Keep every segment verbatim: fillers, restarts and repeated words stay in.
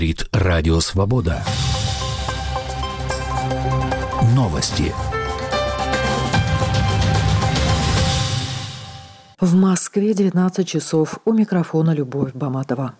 Радио Свобода. Новости. В Москве девятнадцать часов. У микрофона Любовь Баматова.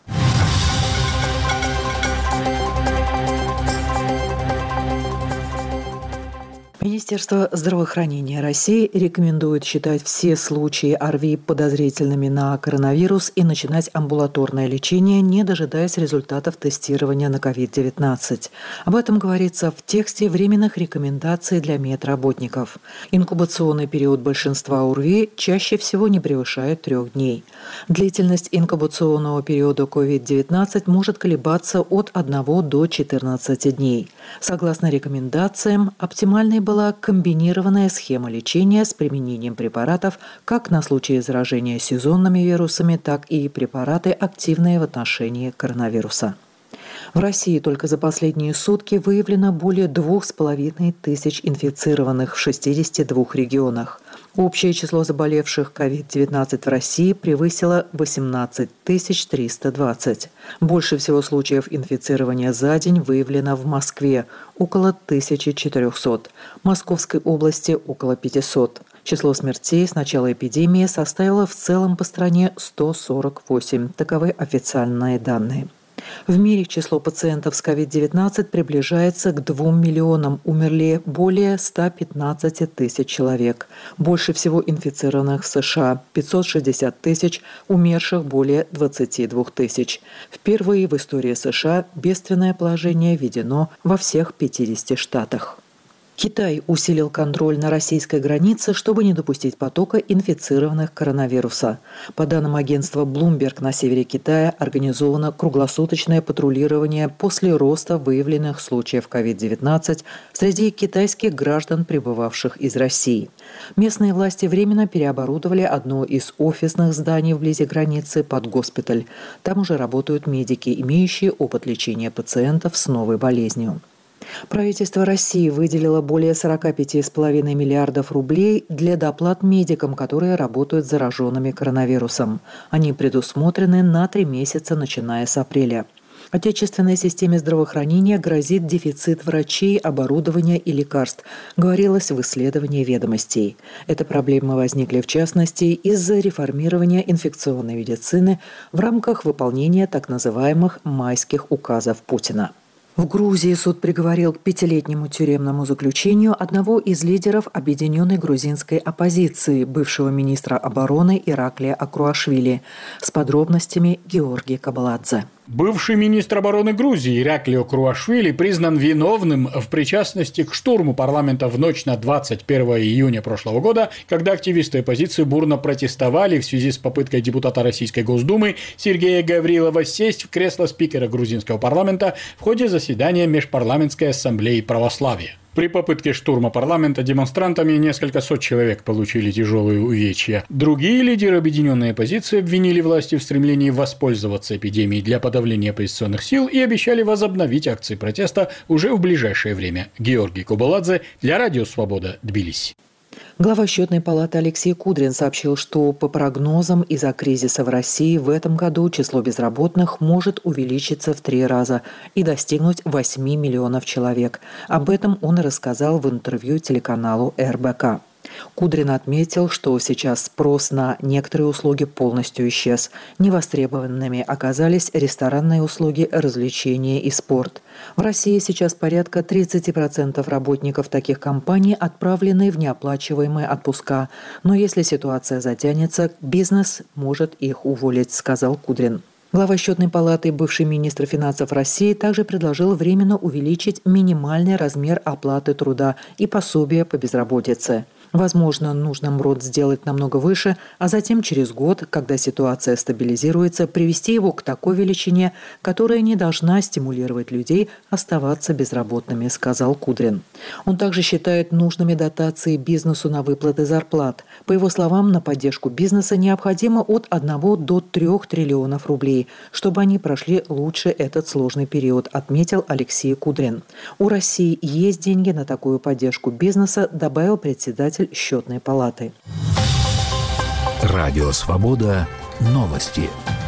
Министерство здравоохранения России рекомендует считать все случаи ОРВИ подозрительными на коронавирус и начинать амбулаторное лечение, не дожидаясь результатов тестирования на ковид девятнадцать. Об этом говорится в тексте временных рекомендаций для медработников. Инкубационный период большинства ОРВИ чаще всего не превышает трех дней. Длительность инкубационного периода ковид девятнадцать может колебаться от одного до четырнадцати дней. Согласно рекомендациям, оптимальной была комбинированная схема лечения с применением препаратов как на случай заражения сезонными вирусами, так и препараты, активные в отношении коронавируса. В России только за последние сутки выявлено более двух с половиной тысяч инфицированных в шестидесяти двух регионах. Общее число заболевших ковид девятнадцать в России превысило восемнадцать тысяч триста двадцать. Больше всего случаев инфицирования за день выявлено в Москве – около тысячи четырехсот, Московской области – около пятисот. Число смертей с начала эпидемии составило в целом по стране сто сорок восемь. Таковы официальные данные. В мире число пациентов с ковид девятнадцать приближается к двум миллионам. Умерли более ста пятнадцати тысяч человек. Больше всего инфицированных в США – пятьсот шестьдесят тысяч, умерших более двадцати двух тысяч. Впервые в истории США бедственное положение введено во всех пятидесяти штатах. Китай усилил контроль на российской границе, чтобы не допустить потока инфицированных коронавируса. По данным агентства Bloomberg, на севере Китая организовано круглосуточное патрулирование после роста выявленных случаев ковид девятнадцать среди китайских граждан, прибывавших из России. Местные власти временно переоборудовали одно из офисных зданий вблизи границы под госпиталь. Там уже работают медики, имеющие опыт лечения пациентов с новой болезнью. Правительство России выделило более сорока пяти с половиной миллиардов рублей для доплат медикам, которые работают с зараженными коронавирусом. Они предусмотрены на три месяца, начиная с апреля. Отечественной системе здравоохранения грозит дефицит врачей, оборудования и лекарств, говорилось в исследовании «Ведомостей». Эти проблемы возникли в частности из-за реформирования инфекционной медицины в рамках выполнения так называемых «майских указов Путина». В Грузии суд приговорил к пятилетнему тюремному заключению одного из лидеров объединенной грузинской оппозиции, бывшего министра обороны Ираклия Акруашвили. С подробностями Георгий Кабаладзе. Бывший министр обороны Грузии Ираклио Круашвили признан виновным в причастности к штурму парламента в ночь на двадцать первое июня прошлого года, когда активисты оппозиции бурно протестовали в связи с попыткой депутата Российской Госдумы Сергея Гаврилова сесть в кресло спикера грузинского парламента в ходе заседания Межпарламентской ассамблеи православия. При попытке штурма парламента демонстрантами несколько сот человек получили тяжелые увечья. Другие лидеры объединенной оппозиции обвинили власти в стремлении воспользоваться эпидемией для подавления оппозиционных сил и обещали возобновить акции протеста уже в ближайшее время. Георгий Кабаладзе для Радио Свобода, Тбилиси. Глава Счетной палаты Алексей Кудрин сообщил, что по прогнозам из-за кризиса в России в этом году число безработных может увеличиться в три раза и достигнуть восьми миллионов человек. Об этом он рассказал в интервью телеканалу эр бэ ка. Кудрин отметил, что сейчас спрос на некоторые услуги полностью исчез. Невостребованными оказались ресторанные услуги, развлечения и спорт. В России сейчас порядка тридцать процентов работников таких компаний отправлены в неоплачиваемые отпуска. Но если ситуация затянется, бизнес может их уволить, сказал Кудрин. Глава Счетной палаты, бывший министр финансов России, также предложил временно увеличить минимальный размер оплаты труда и пособия по безработице. Возможно, нужно МРОТ сделать намного выше, а затем через год, когда ситуация стабилизируется, привести его к такой величине, которая не должна стимулировать людей оставаться безработными, сказал Кудрин. Он также считает нужными дотации бизнесу на выплаты зарплат. По его словам, на поддержку бизнеса необходимо от одного до трех триллионов рублей, чтобы они прошли лучше этот сложный период, отметил Алексей Кудрин. У России есть деньги на такую поддержку бизнеса, добавил председатель Счетной палаты. Радио Свобода. Новости.